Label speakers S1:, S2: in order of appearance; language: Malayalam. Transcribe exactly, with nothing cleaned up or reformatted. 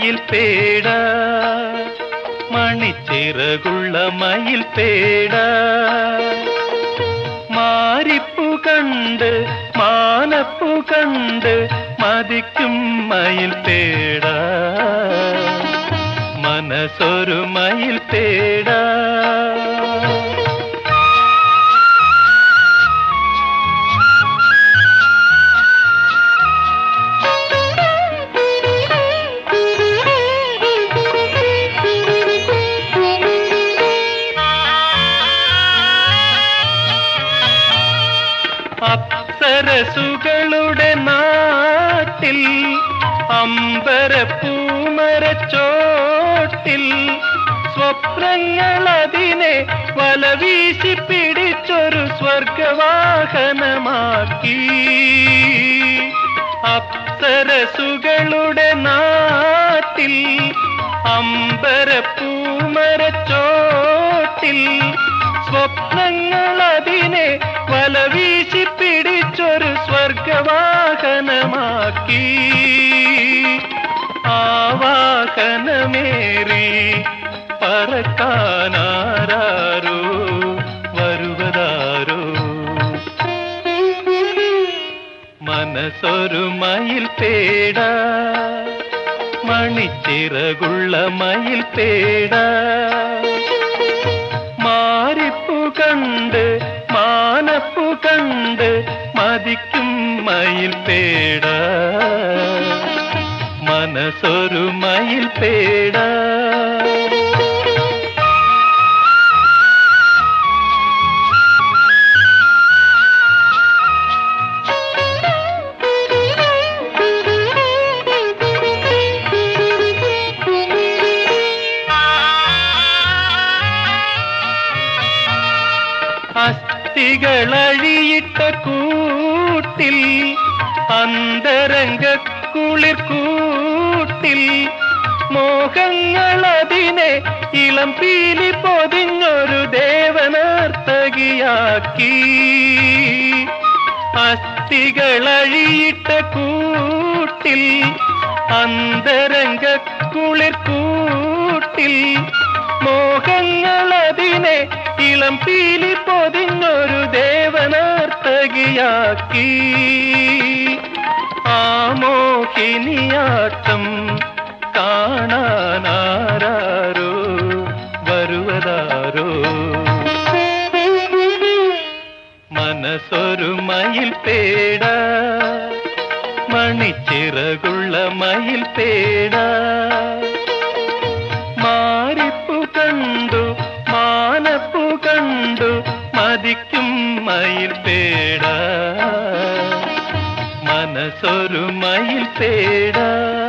S1: മയിൽ പേട മണിച്ചിറകുള്ള മയിൽ പേട മാരിപ്പു കണ്ട് മാനപ്പു കണ്ട് മതിക്കും മയിൽ പേട മനസ്സൊരു മയിൽ പേട അപ്സരസുകളുടെ നാട്ടിൽ അമ്പരപ്പൂമരച്ചോട്ടിൽ സ്വപ്നങ്ങളതിനെ വലവീശി പിടിച്ചൊരു സ്വർഗവാഹനമാക്കി. അപ്സരസുകളുടെ നാട്ടിൽ അമ്പരപ്പൂമരച്ചോട്ടിൽ സ്വപ്നങ്ങളതിനെ വലവീശി പിടിച്ചൊരു സ്വർഗവാഹനമാക്കി. ആവാഹനമേറി പറക്കാനാരോ വരുവതാരോ മനസ്സൊരു മയിൽ പേട മണിച്ചിറകുള്ള മയിൽ പേട മാരിപ്പു കണ്ട് മാനപ്പു കണ്ട് മതിക്കും മയിൽ പേട മനസ്സൊരു മയിൽ പേട അസ്ഥികളഴിയിട്ട കൂട്ടിൽ അന്തരംഗ കുളിർ കൂട്ടിൽ മോഹങ്ങളതിനെ ഇളം പീലി പൊതിഞ്ഞൊരു ദേവനർത്തകിയാക്കി. അസ്ഥികളഴിയിട്ട കൂട്ടിൽ അന്തരംഗ കുളിർ കൂട്ടിൽ മോഹങ്ങളതിനെ ഇളം പീലി പൊതിഞ്ഞൊരു ദേവനർത്തകിയാക്കി. ആ മോഹിനിയാട്ടം കാണാനാരോ വരുവതാരോ മനസ്സൊരു മയിൽ പേട മണിച്ചിറകുള്ള മയിൽ പേട മാരിപ്പു കണ്ടു മാനപ്പു കണ്ടു മതിക്കും മയിൽ പേട മനസ്സൊരു മയിൽ പേട.